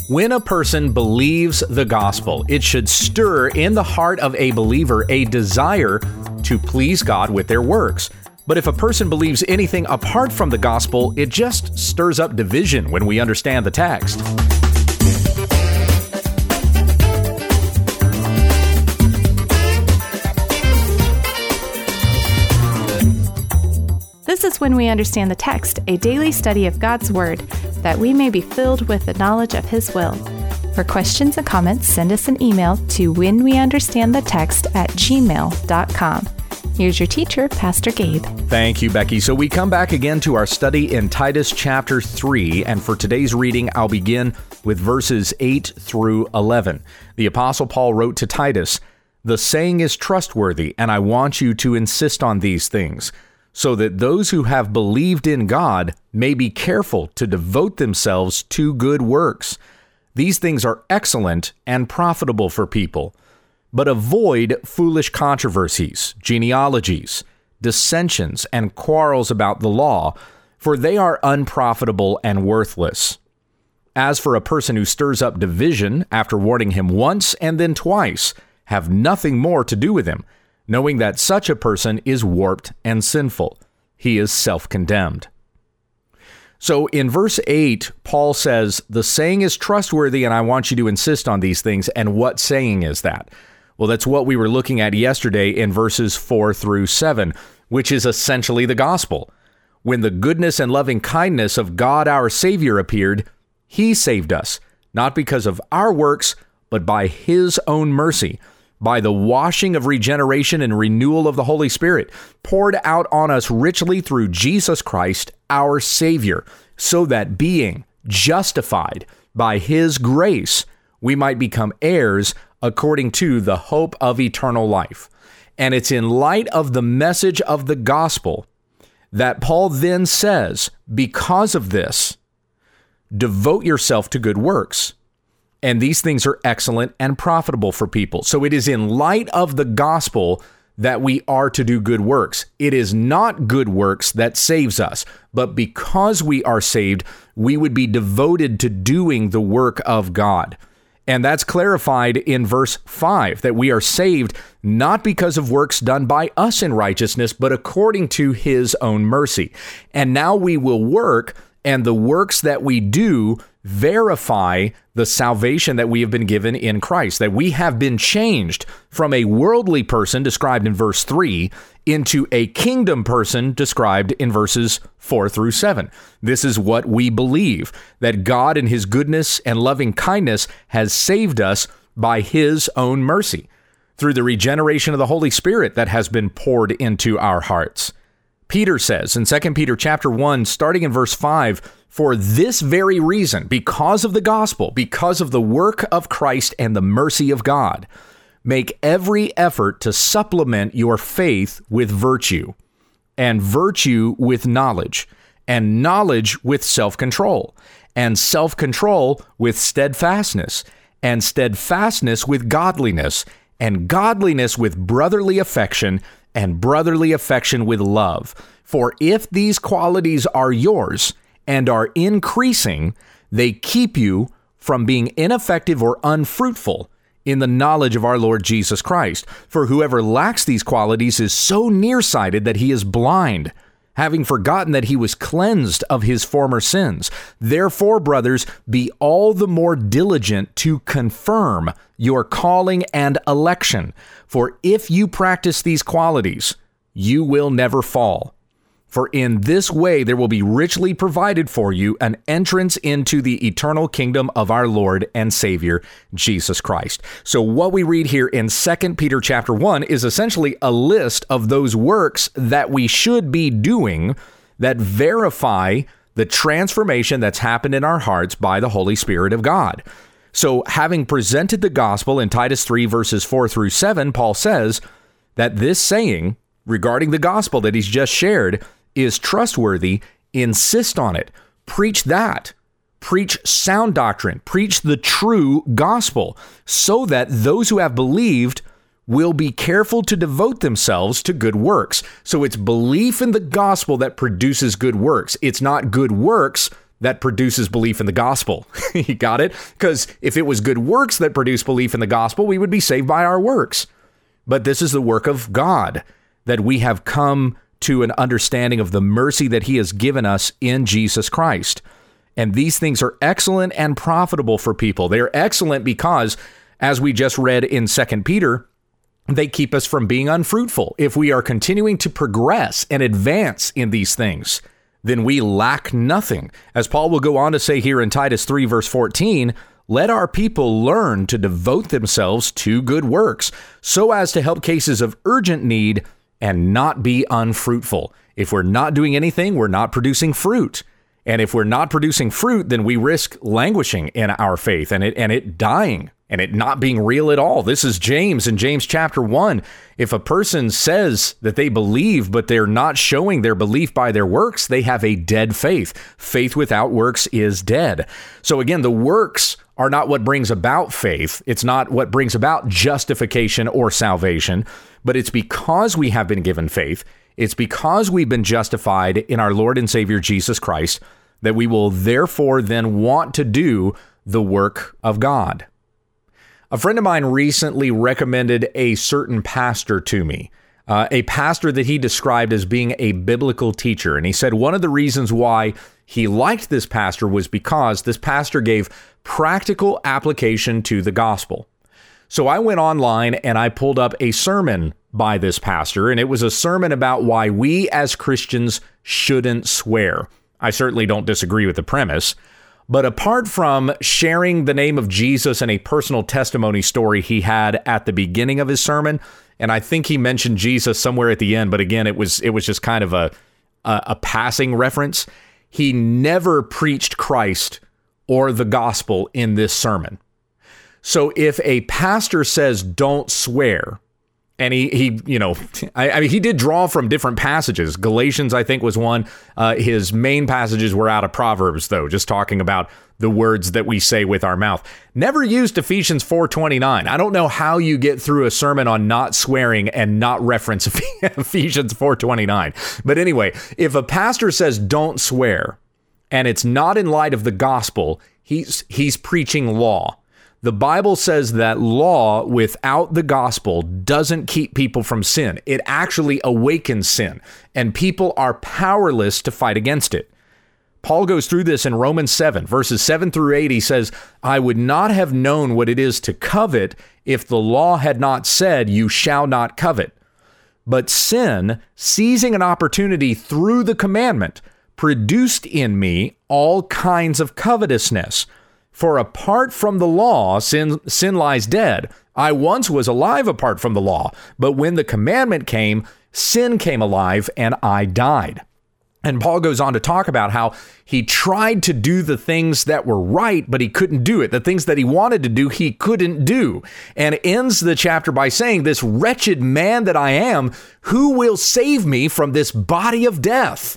When a person believes the gospel, it should stir in the heart of a believer a desire to please God with their works. But if a person believes anything apart from the gospel, it just stirs up division when we understand the text. This is When We Understand the Text, a daily study of God's Word, that we may be filled with the knowledge of His will. For questions and comments, send us an email to whenweunderstandthetext@gmail.com. Here's your teacher, Pastor Gabe. Thank you, Becky. So we come back again to our study in Titus chapter 3, and for today's reading, I'll begin with verses 8 through 11. The Apostle Paul wrote to Titus, "The saying is trustworthy, and I want you to insist on these things, so that those who have believed in God may be careful to devote themselves to good works. These things are excellent and profitable for people. But avoid foolish controversies, genealogies, dissensions, and quarrels about the law, for they are unprofitable and worthless. As for a person who stirs up division after warning him once and then twice, have nothing more to do with him, knowing that such a person is warped and sinful. He is self-condemned." So in verse 8, Paul says, "The saying is trustworthy, and I want you to insist on these things." And what saying is that? Well, that's what we were looking at yesterday in verses 4 through 7, which is essentially the gospel. When the goodness and loving kindness of God our Savior appeared, He saved us, not because of our works, but by His own mercy, by the washing of regeneration and renewal of the Holy Spirit, poured out on us richly through Jesus Christ, our Savior, so that being justified by His grace, we might become heirs according to the hope of eternal life. And it's in light of the message of the gospel that Paul then says, because of this, devote yourself to good works. And these things are excellent and profitable for people. So it is in light of the gospel that we are to do good works. It is not good works that saves us, but because we are saved, we would be devoted to doing the work of God. And that's clarified in verse 5, that we are saved not because of works done by us in righteousness, but according to His own mercy. And now we will work, and the works that we do verify the salvation that we have been given in Christ, that we have been changed from a worldly person described in verse 3 into a kingdom person described in verses 4 through 7. This is what we believe, that God in His goodness and loving kindness has saved us by His own mercy through the regeneration of the Holy Spirit that has been poured into our hearts. Peter says in 2 Peter chapter 1, starting in verse 5, "For this very reason, because of the gospel, because of the work of Christ and the mercy of God, make every effort to supplement your faith with virtue, and virtue with knowledge, and knowledge with self-control, and self-control with steadfastness, and steadfastness with godliness, and godliness with brotherly affection, and brotherly affection with love. For if these qualities are yours and are increasing, they keep you from being ineffective or unfruitful in the knowledge of our Lord Jesus Christ. For whoever lacks these qualities is so nearsighted that he is blind, having forgotten that he was cleansed of his former sins. Therefore, brothers, be all the more diligent to confirm your calling and election. For if you practice these qualities, you will never fall. For in this way there will be richly provided for you an entrance into the eternal kingdom of our Lord and Savior, Jesus Christ." So what we read here in 2 Peter chapter 1 is essentially a list of those works that we should be doing that verify the transformation that's happened in our hearts by the Holy Spirit of God. So having presented the gospel in Titus 3 verses 4 through 7, Paul says that this saying regarding the gospel that he's just shared is trustworthy. Insist on it. Preach that. Preach sound doctrine. Preach the true gospel, so that those who have believed will be careful to devote themselves to good works. So it's belief in the gospel that produces good works. It's not good works that produces belief in the gospel. You got it? Because if it was good works that produce belief in the gospel, we would be saved by our works. But this is the work of God, that we have come to an understanding of the mercy that he has given us in Jesus Christ. And these things are excellent and profitable for people. They are excellent because, as we just read in 2 Peter, they keep us from being unfruitful. If we are continuing to progress and advance in these things, then we lack nothing. As Paul will go on to say here in Titus 3, verse 14, let our people learn to devote themselves to good works, so as to help cases of urgent need and not be unfruitful. If we're not doing anything, we're not producing fruit. And if we're not producing fruit, then we risk languishing in our faith and it dying and it not being real at all. This is James in James chapter 1. If a person says that they believe, but they're not showing their belief by their works, they have a dead faith. Faith without works is dead. So again, the works are not what brings about faith. It's not what brings about justification or salvation, but it's because we have been given faith. It's because we've been justified in our Lord and Savior Jesus Christ that we will therefore then want to do the work of God. A friend of mine recently recommended a certain pastor to me, a pastor that he described as being a biblical teacher. And he said one of the reasons why he liked this pastor was because this pastor gave practical application to the gospel. So I went online and I pulled up a sermon by this pastor, and it was a sermon about why we as Christians shouldn't swear. I certainly don't disagree with the premise, but apart from sharing the name of Jesus and a personal testimony story he had at the beginning of his sermon, and I think he mentioned Jesus somewhere at the end, but again, it was just kind of a passing reference. He never preached Christ or the gospel in this sermon. So if a pastor says don't swear, and he did draw from different passages. Galatians, I think, was one. His main passages were out of Proverbs, though, just talking about the words that we say with our mouth. Never used Ephesians 4:29. I don't know how you get through a sermon on not swearing and not reference Ephesians 4:29. But anyway, if a pastor says don't swear, and it's not in light of the gospel, he's preaching law. The Bible says that law without the gospel doesn't keep people from sin. It actually awakens sin, and people are powerless to fight against it. Paul goes through this in Romans 7, verses 7 through 8. He says, I would not have known what it is to covet if the law had not said, you shall not covet. But sin, seizing an opportunity through the commandment, produced in me all kinds of covetousness. For apart from the law, sin lies dead. I once was alive apart from the law, but when the commandment came, sin came alive and I died. And Paul goes on to talk about how he tried to do the things that were right, but he couldn't do it. The things that he wanted to do, he couldn't do. And ends the chapter by saying, this wretched man that I am, who will save me from this body of death?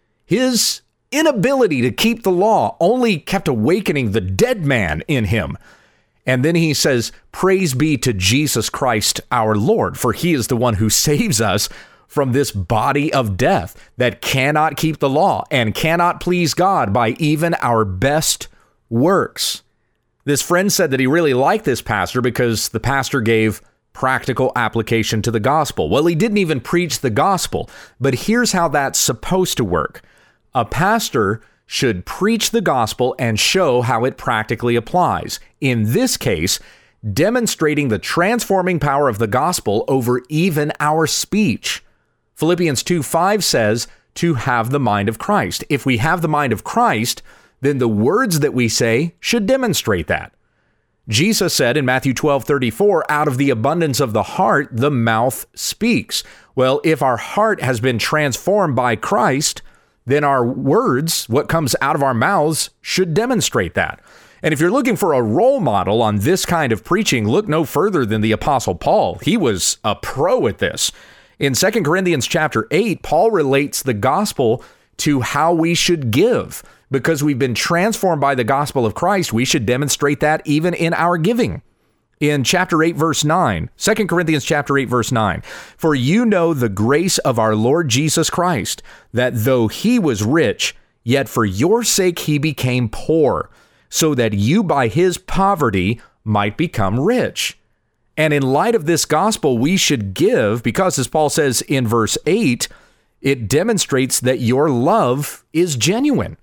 His inability to keep the law only kept awakening the dead man in him. And then he says, praise be to Jesus Christ, our Lord, for he is the one who saves us from this body of death that cannot keep the law and cannot please God by even our best works. This friend said that he really liked this pastor because the pastor gave practical application to the gospel. Well, he didn't even preach the gospel, but here's how that's supposed to work. A pastor should preach the gospel and show how it practically applies. In this case, demonstrating the transforming power of the gospel over even our speech. Philippians 2:5 says to have the mind of Christ. If we have the mind of Christ, then the words that we say should demonstrate that. Jesus said in Matthew 12:34, out of the abundance of the heart, the mouth speaks. Well, if our heart has been transformed by Christ, then our words, what comes out of our mouths, should demonstrate that. And if you're looking for a role model on this kind of preaching, look no further than the Apostle Paul. He was a pro at this. In 2 Corinthians chapter 8, Paul relates the gospel to how we should give. Because we've been transformed by the gospel of Christ, we should demonstrate that even in our giving. In chapter 8, verse 9, 2 Corinthians chapter 8, verse 9, for you know the grace of our Lord Jesus Christ, that though he was rich, Yet for your sake he became poor, so that you by his poverty might become rich. And in light of this gospel, we should give, because as Paul says in verse 8, it demonstrates that your love is genuine.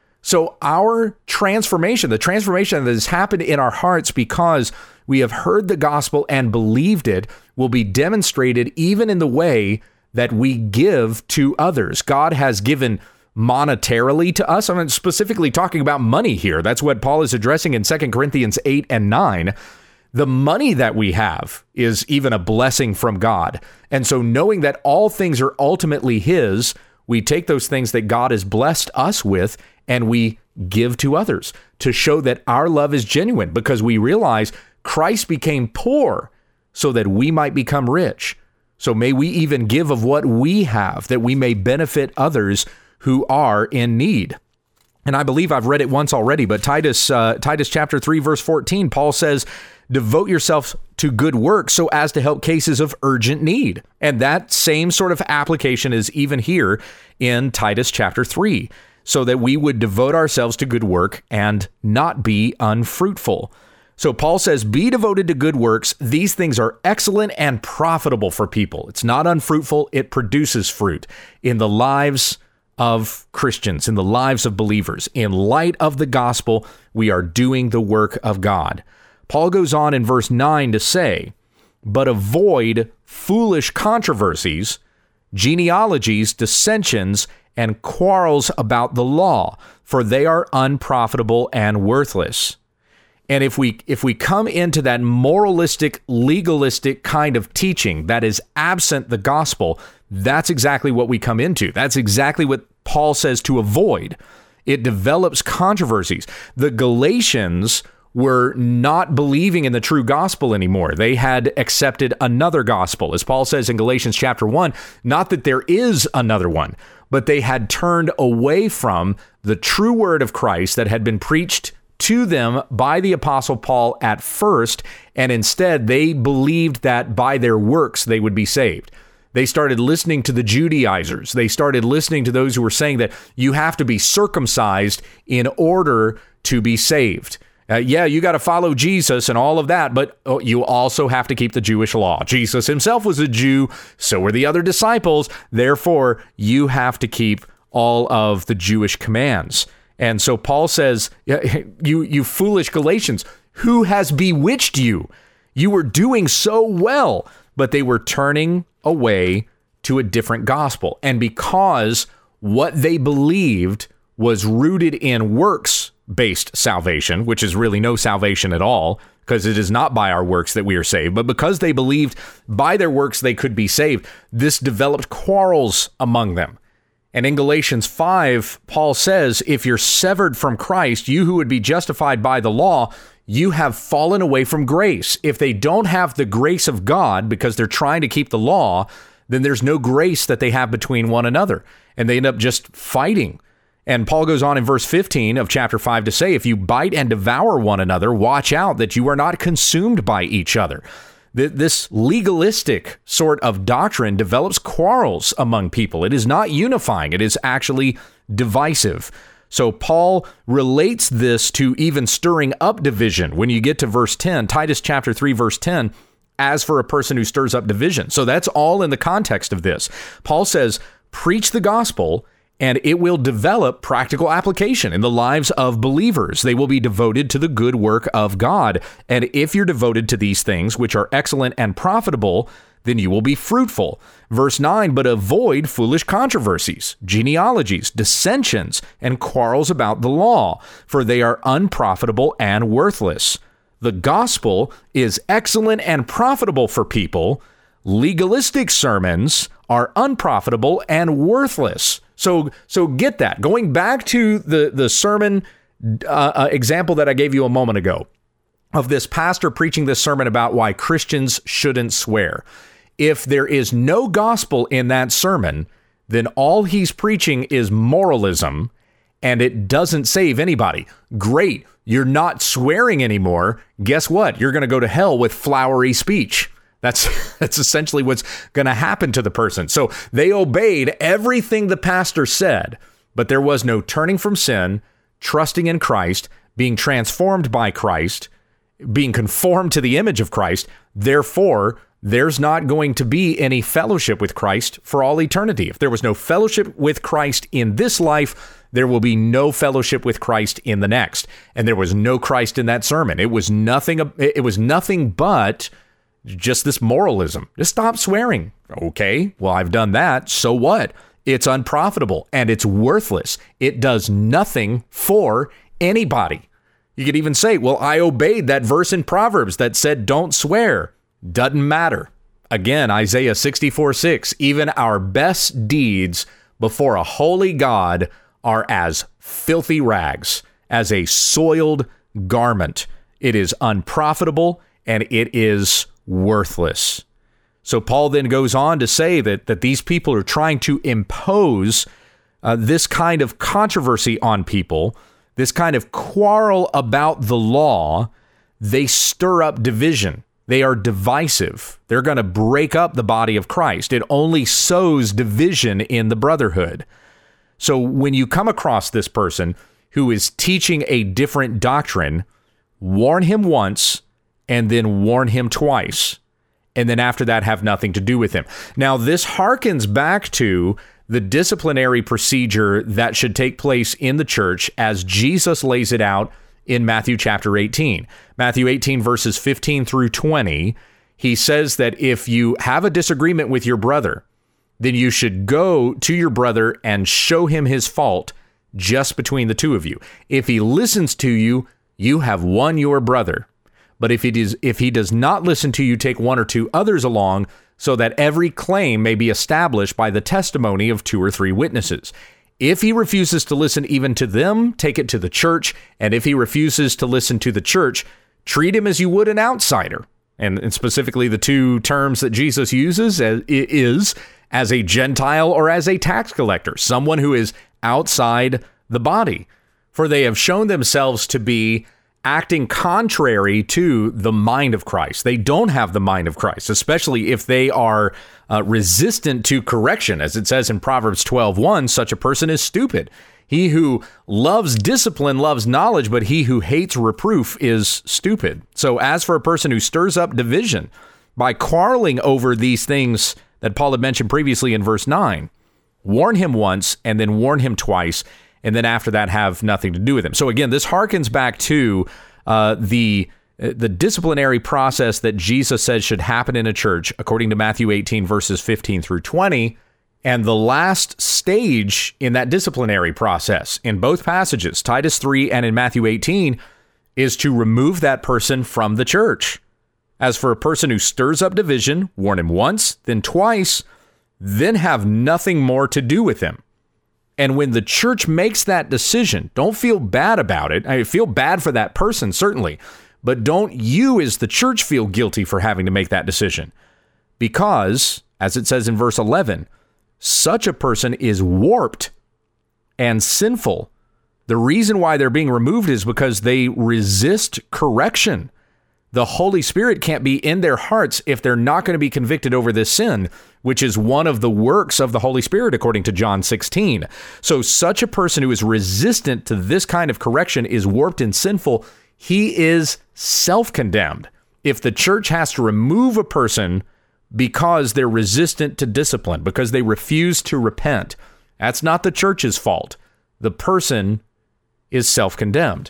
So our transformation, the transformation that has happened in our hearts because we have heard the gospel and believed it, will be demonstrated even in the way that we give to others. God has given monetarily to us. I'm specifically talking about money here. That's what Paul is addressing in 2 Corinthians 8 and 9. The money that we have is even a blessing from God. And so knowing that all things are ultimately his, we take those things that God has blessed us with and we give to others to show that our love is genuine, because we realize Christ became poor so that we might become rich. So may we even give of what we have, that we may benefit others who are in need. And I believe I've read it once already, but Titus chapter 3, verse 14, Paul says, devote yourself to good works so as to help cases of urgent need. And that same sort of application is even here in Titus chapter 3, so that we would devote ourselves to good work and not be unfruitful. So Paul says, be devoted to good works. These things are excellent and profitable for people. It's not unfruitful. It produces fruit in the lives of Christians, in the lives of believers. In light of the gospel, we are doing the work of God. Paul goes on in verse 9 to say, but avoid foolish controversies, genealogies, dissensions, and quarrels about the law, for they are unprofitable and worthless. And if we come into that moralistic, legalistic kind of teaching that is absent the gospel, that's exactly what we come into. That's exactly what Paul says to avoid. It develops controversies. The Galatians were not believing in the true gospel anymore. They had accepted another gospel. As Paul says in Galatians chapter 1, not that there is another one, but they had turned away from the true word of Christ that had been preached to them by the Apostle Paul at first, and instead they believed that by their works they would be saved. They started listening to the Judaizers. They started listening to those who were saying that you have to be circumcised in order to be saved. You got to follow Jesus and all of that, but you also have to keep the Jewish law. Jesus himself was a Jew, so were the other disciples. Therefore, you have to keep all of the Jewish commands. And so Paul says, you foolish Galatians, who has bewitched you? You were doing so well, but they were turning away to a different gospel. And because what they believed was rooted in works-based salvation, which is really no salvation at all, because it is not by our works that we are saved, but because they believed by their works they could be saved, this developed quarrels among them. And in Galatians 5, Paul says, if you're severed from Christ, you who would be justified by the law, you have fallen away from grace. If they don't have the grace of God because they're trying to keep the law, then there's no grace that they have between one another. And they end up just fighting. And Paul goes on in verse 15 of chapter 5 to say, if you bite and devour one another, watch out that you are not consumed by each other. This legalistic sort of doctrine develops quarrels among people. It is not unifying. It is actually divisive. So Paul relates this to even stirring up division. When you get to verse 10, Titus chapter 3, verse 10, as for a person who stirs up division. So that's all in the context of this. Paul says, preach the gospel, and it will develop practical application in the lives of believers. They will be devoted to the good work of God. And if you're devoted to these things, which are excellent and profitable, then you will be fruitful. Verse 9, but avoid foolish controversies, genealogies, dissensions, and quarrels about the law, for they are unprofitable and worthless. The gospel is excellent and profitable for people. Legalistic sermons are unprofitable and worthless. So get that. Going back to the sermon example that I gave you a moment ago of this pastor preaching this sermon about why Christians shouldn't swear. If there is no gospel in that sermon, then all he's preaching is moralism, and it doesn't save anybody. Great. You're not swearing anymore. Guess what? You're going to go to hell with flowery speech. That's essentially what's going to happen to the person. So they obeyed everything the pastor said, but there was no turning from sin, trusting in Christ, being transformed by Christ, being conformed to the image of Christ. Therefore, there's not going to be any fellowship with Christ for all eternity. If there was no fellowship with Christ in this life, there will be no fellowship with Christ in the next. And there was no Christ in that sermon. It was nothing but just this moralism. Just stop swearing. Okay, well, I've done that. So what? It's unprofitable and it's worthless. It does nothing for anybody. You could even say, well, I obeyed that verse in Proverbs that said, don't swear. Doesn't matter. Again, Isaiah 64:6, even our best deeds before a holy God are as filthy rags, as a soiled garment. It is unprofitable and it is worthless. So Paul then goes on to say that these people are trying to impose this kind of controversy on people, this kind of quarrel about the law. They stir up division. They are divisive. They're going to break up the body of Christ. It only sows division in the brotherhood. So when you come across this person who is teaching a different doctrine, warn him once and then warn him twice. And then after that, have nothing to do with him. Now, this harkens back to the disciplinary procedure that should take place in the church as Jesus lays it out in Matthew chapter 18. Matthew 18, verses 15 through 20, he says that if you have a disagreement with your brother, then you should go to your brother and show him his fault just between the two of you. If he listens to you, you have won your brother. But if he does not listen to you, take one or two others along, so that every claim may be established by the testimony of 2 or 3 witnesses. If he refuses to listen even to them, take it to the church. And if he refuses to listen to the church, treat him as you would an outsider. And specifically the two terms that Jesus uses is as a Gentile or as a tax collector, someone who is outside the body. For they have shown themselves to be acting contrary to the mind of Christ. They don't have the mind of Christ, especially if they are resistant to correction. As it says in Proverbs 12:1, such a person is stupid. He who loves discipline loves knowledge, but he who hates reproof is stupid. So as for a person who stirs up division by quarreling over these things that Paul had mentioned previously in verse 9, warn him once and then warn him twice, and then after that have nothing to do with him. So again, this harkens back to the disciplinary process that Jesus said should happen in a church, according to Matthew 18, verses 15 through 20. And the last stage in that disciplinary process in both passages, Titus 3 and in Matthew 18, is to remove that person from the church. As for a person who stirs up division, warn him once, then twice, then have nothing more to do with him. And when the church makes that decision, don't feel bad about it. I feel bad for that person, certainly. But don't you as the church feel guilty for having to make that decision. Because, as it says in verse 11, such a person is warped and sinful. The reason why they're being removed is because they resist correction. The Holy Spirit can't be in their hearts if they're not going to be convicted over this sin, which is one of the works of the Holy Spirit, according to John 16. So such a person who is resistant to this kind of correction is warped and sinful. He is self-condemned. If the church has to remove a person because they're resistant to discipline, because they refuse to repent, that's not the church's fault. The person is self-condemned.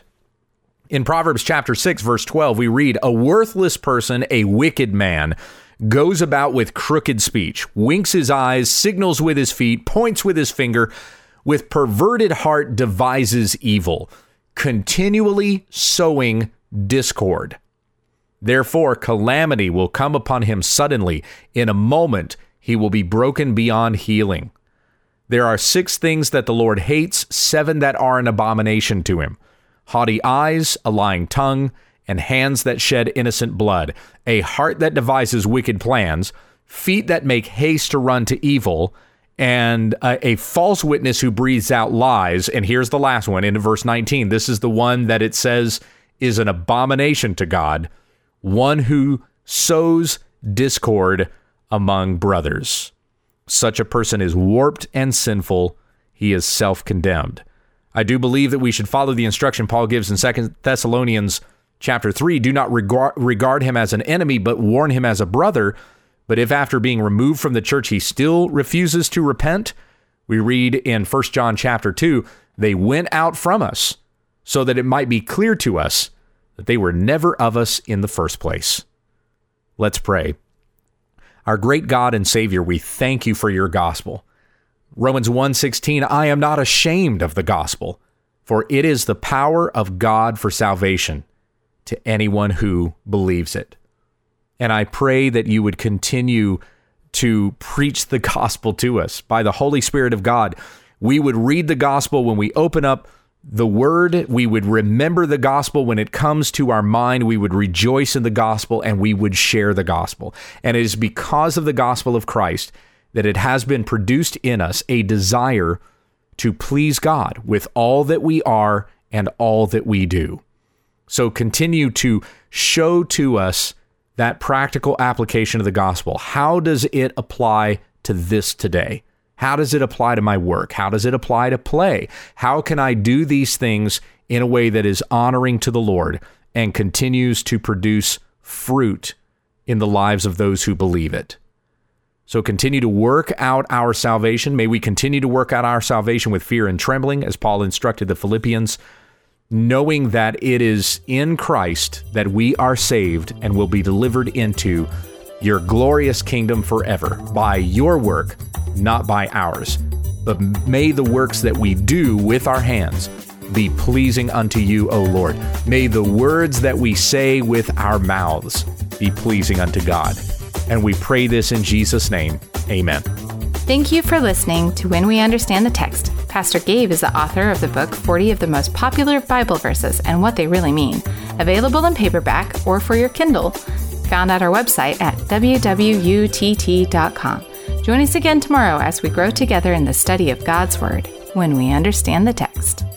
In Proverbs chapter 6, verse 12, we read, a worthless person, a wicked man, goes about with crooked speech, winks his eyes, signals with his feet, points with his finger, with perverted heart devises evil, continually sowing discord. Therefore, calamity will come upon him suddenly. In a moment, he will be broken beyond healing. There are 6 things that the Lord hates, 7 that are an abomination to him. Haughty eyes, a lying tongue, and hands that shed innocent blood, a heart that devises wicked plans, feet that make haste to run to evil, and a false witness who breathes out lies. And here's the last one in verse 19. This is the one that it says is an abomination to God, one who sows discord among brothers. Such a person is warped and sinful. he is self-condemned. I do believe that we should follow the instruction Paul gives in 2 Thessalonians chapter 3. Do not regard him as an enemy, but warn him as a brother. But if after being removed from the church, he still refuses to repent, we read in 1 John chapter 2, they went out from us so that it might be clear to us that they were never of us in the first place. Let's pray. Our great God and Savior, we thank you for your gospel. Romans 1:16, I am not ashamed of the gospel, for it is the power of God for salvation to anyone who believes it. And I pray that you would continue to preach the gospel to us by the Holy Spirit of God. We would read the gospel when we open up the word. We would remember the gospel when it comes to our mind. We would rejoice in the gospel and we would share the gospel. And it is because of the gospel of Christ that it has been produced in us a desire to please God with all that we are and all that we do. So continue to show to us that practical application of the gospel. How does it apply to this today? How does it apply to my work? How does it apply to play? How can I do these things in a way that is honoring to the Lord and continues to produce fruit in the lives of those who believe it? So continue to work out our salvation. May we continue to work out our salvation with fear and trembling, as Paul instructed the Philippians, knowing that it is in Christ that we are saved and will be delivered into your glorious kingdom forever by your work, not by ours. But may the works that we do with our hands be pleasing unto you, O Lord. May the words that we say with our mouths be pleasing unto God. And we pray this in Jesus' name. Amen. Thank you for listening to When We Understand the Text. Pastor Gabe is the author of the book 40 of the Most Popular Bible Verses and What They Really Mean, available in paperback or for your Kindle, found at our website at www.utt.com. Join us again tomorrow as we grow together in the study of God's Word, When We Understand the Text.